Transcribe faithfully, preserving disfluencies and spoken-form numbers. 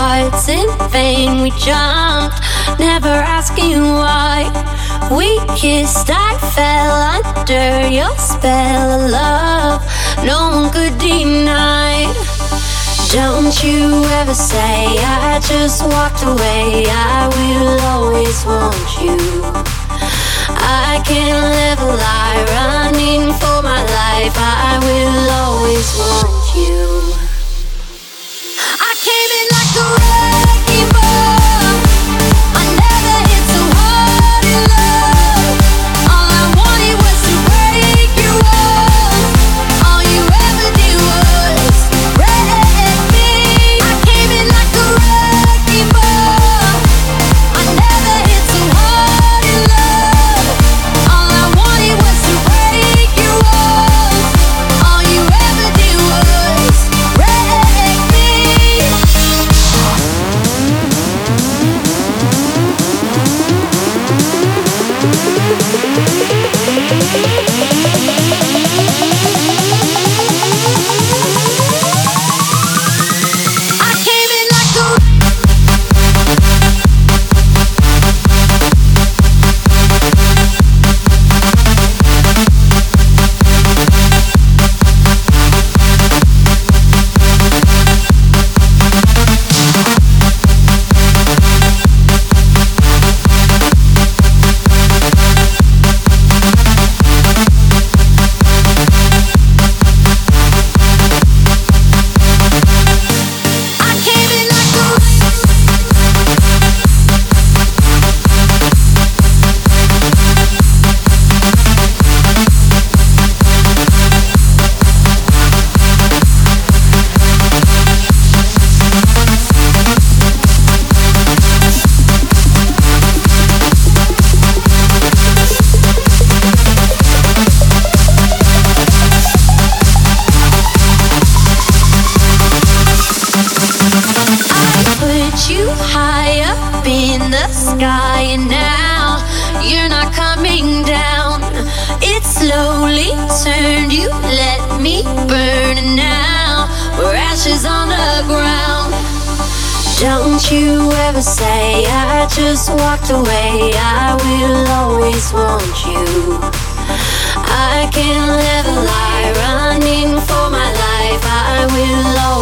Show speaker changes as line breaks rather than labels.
hearts in vain. We jumped, never asking why. We kissed, I fell under your spell of love. No one could deny. Don't you ever say I just walked away. I will always want you. I can't live a lie, running for my life. I will always want you. I came in like a wrecking ball. I never hit so hard in love. All I wanted was to break your walls. All you ever did was wreck me. I came in like a wrecking ball. I never hit so hard in love. All I wanted was to break your walls. All you ever did was wreck me. I came in like a I came in like a I put you high up in the sky, and now you're not coming down. It slowly turned, you let me burn, and now we're ashes on the ground. Don't you ever say I just walked away. I will always want you. I can't live a lie, running for my life. I will always